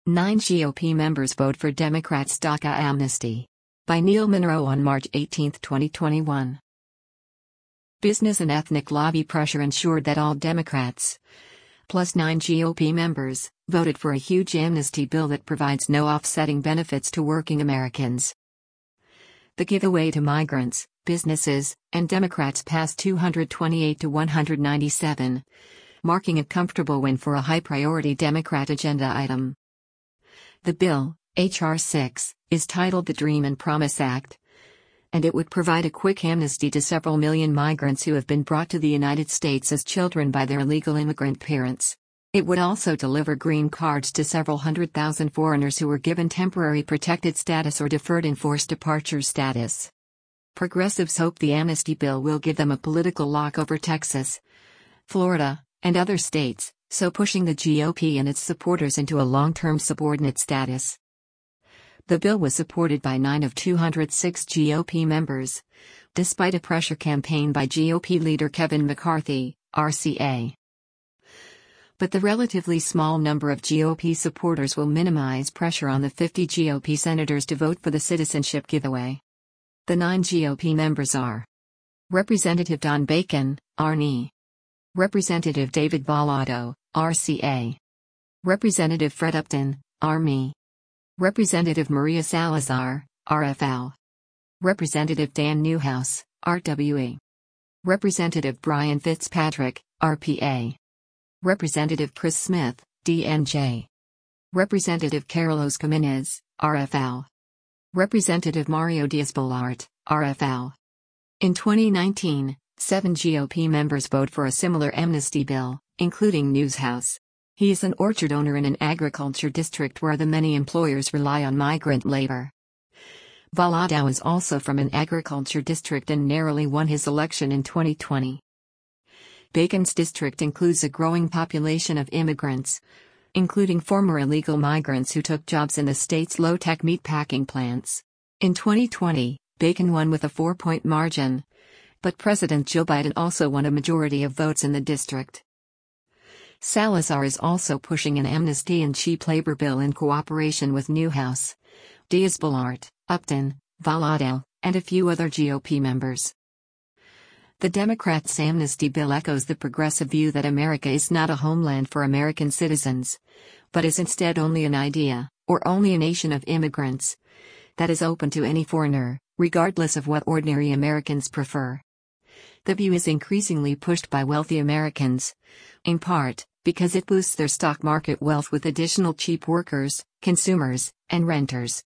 9 GOP members vote for Democrats' DACA amnesty. By Neil Monroe on March 18, 2021. Business and ethnic lobby pressure ensured that all Democrats, plus 9 GOP members, voted for a huge amnesty bill that provides no offsetting benefits to working Americans. The giveaway to migrants, businesses, and Democrats passed 228 to 197, marking a comfortable win for a high-priority Democrat agenda item. The bill, H.R. 6, is titled the Dream and Promise Act, and it would provide a quick amnesty to several million migrants who have been brought to the United States as children by their illegal immigrant parents. It would also deliver green cards to several 100,000 foreigners who were given temporary protected status or deferred enforced departure status. Progressives hope the amnesty bill will give them a political lock over Texas, Florida, and other states, so pushing the GOP and its supporters into a long-term subordinate status. The bill was supported by 9 of 206 GOP members, despite a pressure campaign by GOP leader Kevin McCarthy, RCA. But the relatively small number of GOP supporters will minimize pressure on the 50 GOP senators to vote for the citizenship giveaway. The 9 GOP members are Representative Don Bacon, RNE. Representative David Vallado, RCA. Representative Fred Upton, RME. Representative Maria Salazar, RFL. Representative Dan Newhouse, RWE. Representative Brian Fitzpatrick, RPA. Representative Chris Smith, DNJ. Representative Carlos Gimenez, RFL. Representative Mario Diaz-Balart, RFL. In 2019, 7 GOP members voted for a similar amnesty bill, including Newhouse. He is an orchard owner in an agriculture district where the many employers rely on migrant labor. Vallado is also from an agriculture district and narrowly won his election in 2020. Bacon's district includes a growing population of immigrants, including former illegal migrants who took jobs in the state's low-tech meatpacking plants. In 2020, Bacon won with a 4-point margin, but President Joe Biden also won a majority of votes in the district. Salazar is also pushing an amnesty and cheap labor bill in cooperation with Newhouse, Diaz-Balart, Upton, Vallado, and a few other GOP members. The Democrats' amnesty bill echoes the progressive view that America is not a homeland for American citizens, but is instead only an idea, or only a nation of immigrants, that is open to any foreigner, regardless of what ordinary Americans prefer. The view is increasingly pushed by wealthy Americans, in part, because it boosts their stock market wealth with additional cheap workers, consumers, and renters.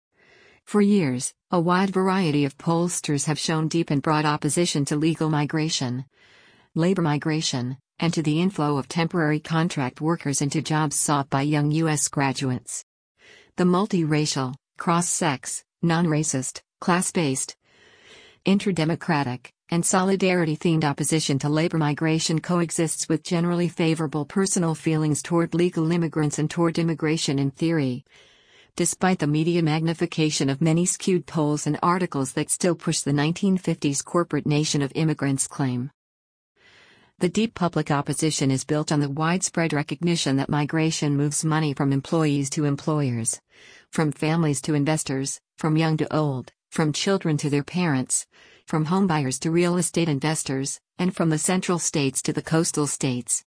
For years, a wide variety of pollsters have shown deep and broad opposition to legal migration, labor migration, and to the inflow of temporary contract workers into jobs sought by young U.S. graduates. The multiracial, cross-sex, non-racist, class-based, interdemocratic, and solidarity-themed opposition to labor migration coexists with generally favorable personal feelings toward legal immigrants and toward immigration in theory, despite the media magnification of many skewed polls and articles that still push the 1950s corporate nation of immigrants claim. The deep public opposition is built on the widespread recognition that migration moves money from employees to employers, from families to investors, from young to old, from children to their parents, from homebuyers to real estate investors, and from the central states to the coastal states.